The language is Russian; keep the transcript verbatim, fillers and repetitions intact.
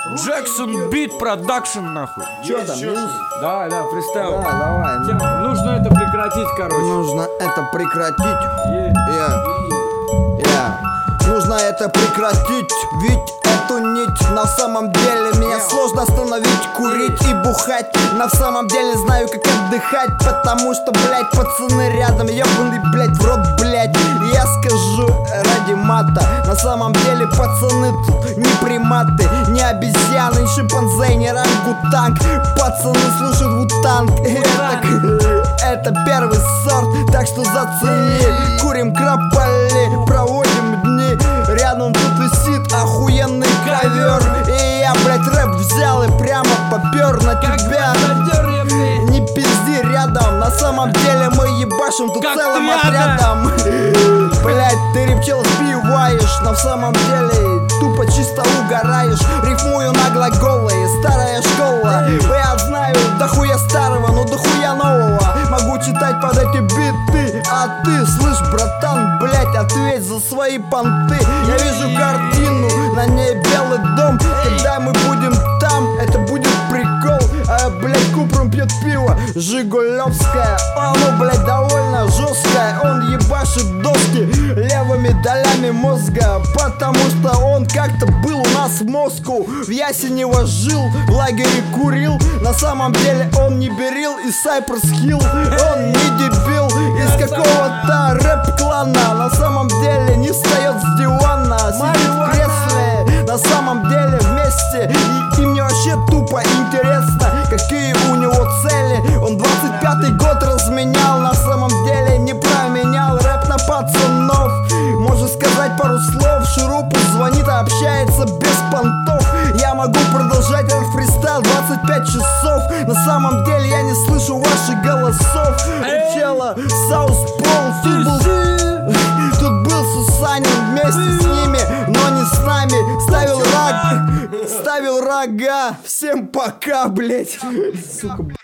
Джексон Бит Продакшн, нахуй. Чё там, минус? Давай, да, фристайл. Да, давай. Тем- Нужно это прекратить, короче. Нужно это прекратить. Е- Я, я. Нужно это прекратить, ведь эту нить на самом деле меня сложно остановить, курить и бухать. На самом деле знаю, как отдыхать, потому что, блядь, пацаны рядом, ебаный, блядь, в рот, блядь. Я скажу ради мата, на самом деле пацаны тут не приматы, не обезьяны, не шимпанзе, не рангутанг. Пацаны слушают вутанг. Это, это первый сорт, так что зацени. Курим крапали, проводим дни. Рядом тут висит охуенный ковер. И я, блядь, рэп взял и прямо попер на тебя. Не пизди рядом, на самом деле мы ебашим тут Как целым отряда. отрядом. Блядь, ты репчел сбиваешь, на самом деле тупо чисто угораешь. Рифмую на глаголы, старая школа. Я знаю дохуя старого, но дохуя нового. Могу читать под эти биты, а ты, слышь, братан, блядь, ответь за свои понты. Я вижу картину, на ней белый дом. Когда мы будем там, это будет прикол. А, блядь, Купром пьет пиво Жигулевское. Оно, блядь, довольно жесткое. Он ебашит доски левыми долями мозга, потому что он как-то был у нас в Москву. В Ясенево жил, в лагере курил. На самом деле он не берил из Cypress Hill. Он не дебил из какого-то рэп-клана. На самом деле не встает с дивана, сидит в кресле. На самом деле вместе. И, и мне вообще тупо интересно, какие у него цели. Он двадцать пятый год разменял, на самом деле не променял рэп на пацанов. Может сказать пару слов, Шурупу звонит, а общается без понтов. Я могу продолжать этот фристайл двадцать пять часов. На самом деле я не слышу ваших голосов. Чело, Сауспол, тут был, тут был Сусанин вместе с ними, но не с нами. Ставил раг, ставил рога. Всем пока, блять. Сука.